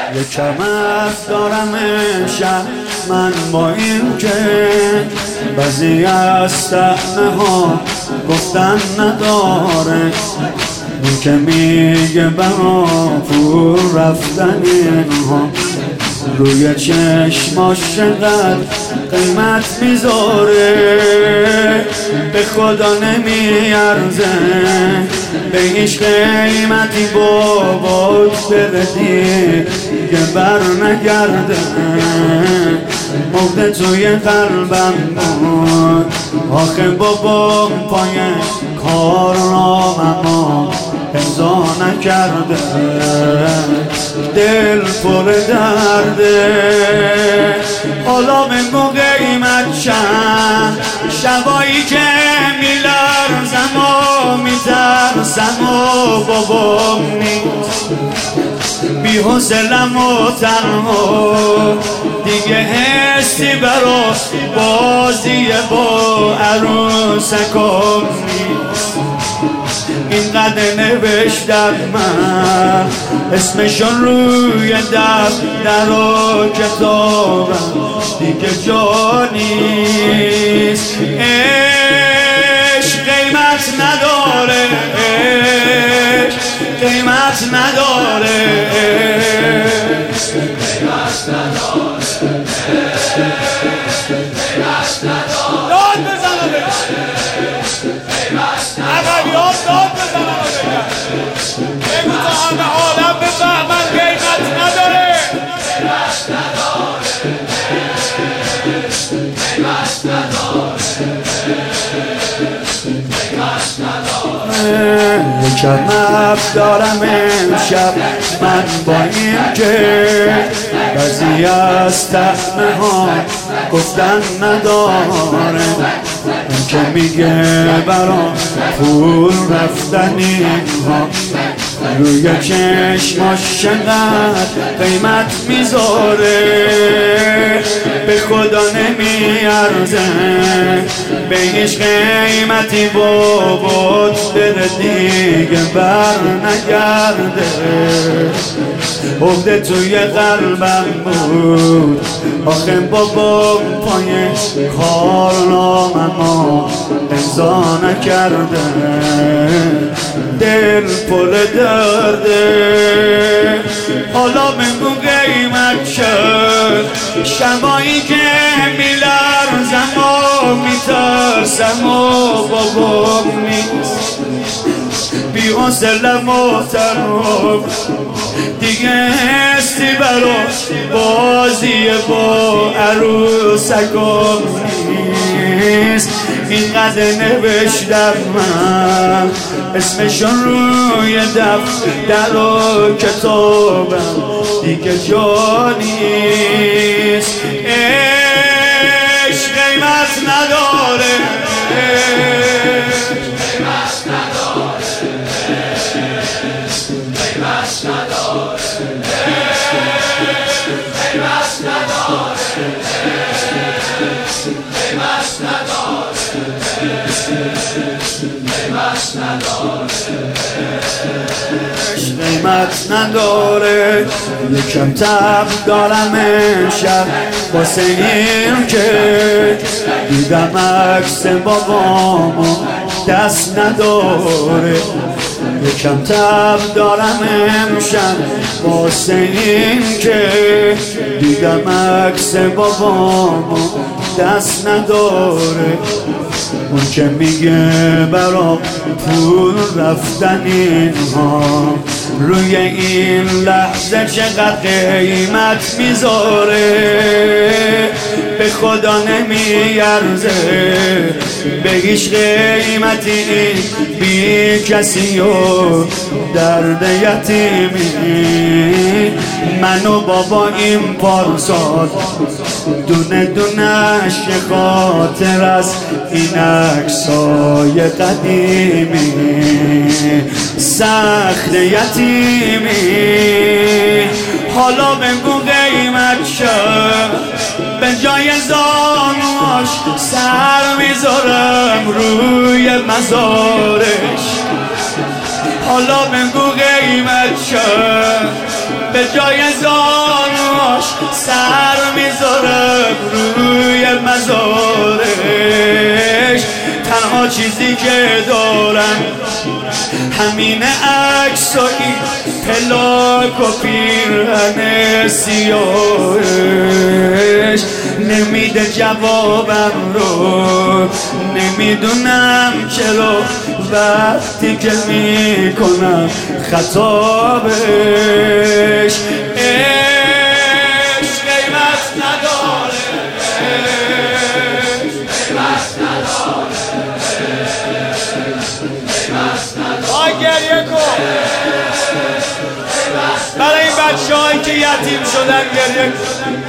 یکم از دارم امشب من با این که بعضی از طعنه ها گفتن نداره، این که میگه برا پول رفتن اینها روی چشماش چقدر قیمت میذاره، به خدا نمیارزه به هیچ قیمتی بابات بردی که بر نگرده، مرده توی قلبم بود آخه بابا پای کارنامه‌ام امضا نکرده، دل پر درده. حالا بگو قیمت چند، شبایی که میلرزم و میترسم و بابام نیست، بی حوصله‌ام و تنها دیگه حسی برا بازی با عروسکم نیست. اینقدر نوشتم من اسمشون روی دفتر و کتابم دیگه جا نیست. عشق قیمت نداره، عشق قیمت نداره، قیمت نداره، قیمت نداره. داد بزنم عقلیان، داد بزنم بگو تا همه عالم بفهمن قیمت نداره، قیمت نداره، قیمت نداره، قیمت نداره. یکم دارم امشب من با این که بعضی از طعنه ها گفتن نداره، این که میگه برا پول رفتن اینها روی چشماش چقدر قیمت میذاره، به خدا نمیارزه به هیچ قیمتی بابات بره دیگه بر نگرده، عقده توی قلبم بود آخه بابا پای کارنامه‌ام امضا نکرده، دل پر درده. حالا بگو قیمت شد، شبایی که میلرزم و میترسم و بابام نیست، بی حوصله‌ام و تنها دیگه حسی برا بازی با عروسکم نیست. اینقدر نوشتم من اسمشون روی دفتر و کتابم دیگه جا نیست. عشق قیمت نداره، قیمت نداره، قیمت نداره، قیمت نداره، قیمت نداره، قیمت نداره، قیمت نداره. یکم تب دارم امشب واسه این که دیدم عکس بابامو دست نداره، یکم تب دارم امشب واسه این که دیدم عکس بابامو دست نداره، اون که میگه برا پول رفتن اینها روی این لحظه چقدر قیمت میذاره، به خدا نمیارزه به هیچ قیمتی این بی کسی و درد یتیمی. من و بابا این پارسال دونه دونش خاطر از این عکسای قدیمی، سخت یتیمی. حالا بگو قیمت شد، به جای زانوش سر میذارم روی مزارش. حالا بگو قیمت شد، به جای زانوش سر میذاره روی مزارش. تنها چیزی که دارن همینه عکسایی پلاک و پیرهن سیاهش. نمیده جوابم رو، نمیدونم چرا وقتی که میکنم خطابش. عشق قیمت نداره، قیمت نداره، آی گریه کن برای این بچه هایی که یتیم شدن، گریه کن.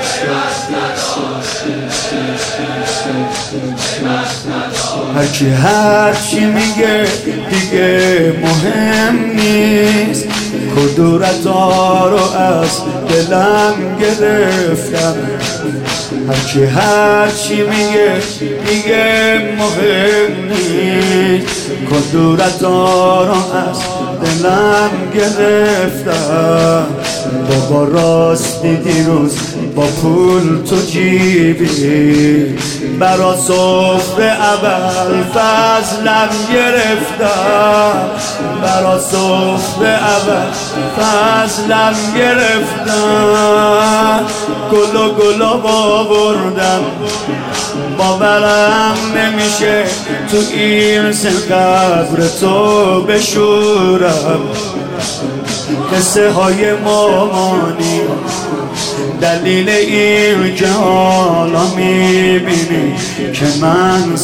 هرکی هرچی میگه دیگه مهم نیست. کدورتا رو از دلم گرفتم. هرکی هرچی میگه دیگه مهم نیست. کدورتا رو از دلم گرفتم. بابا راستی دیروز با پول تو جیبی برا سفره اول فضلم گرفتم. برا سفره اول فضلم گرفتم. گل و گلاب آوردم باورم نمیشه تو این سن قبر تو بشورم. قصه های مامانی دلیل این که حالا میبینی که من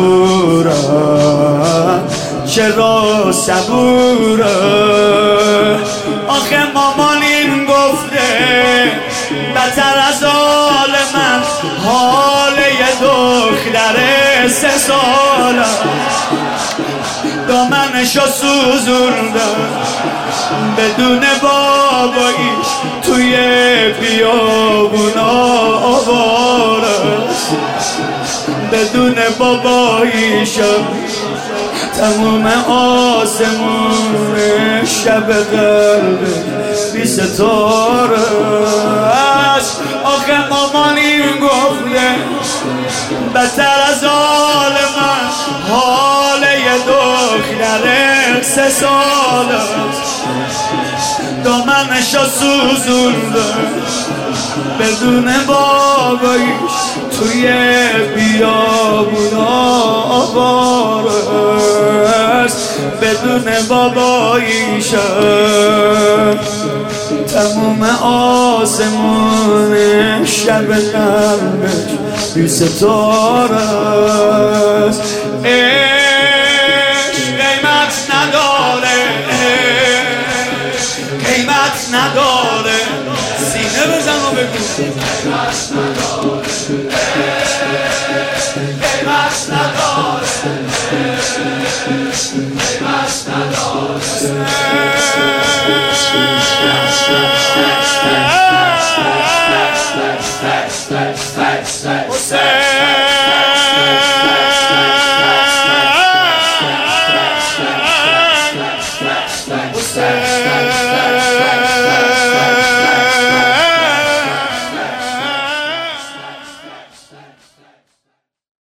صبورم. چرا صبورم؟ آخه مامان این گفته بدتر از حال من حال یه دختر 3 ساله. دامنشو سوزوندم بدون باباییش توی بیابونا آواره. بدون باباییشم تموم آسمون شب قلب بی ستاره است. آخه مامان این گفته بدتر از حال من حال یه دختر 3 ساله. دامنشو سوزونده بدون باباییش توی بیابونا آواره است. بدون باباییشم تموم آسمون شب قلبش بی ستاره است.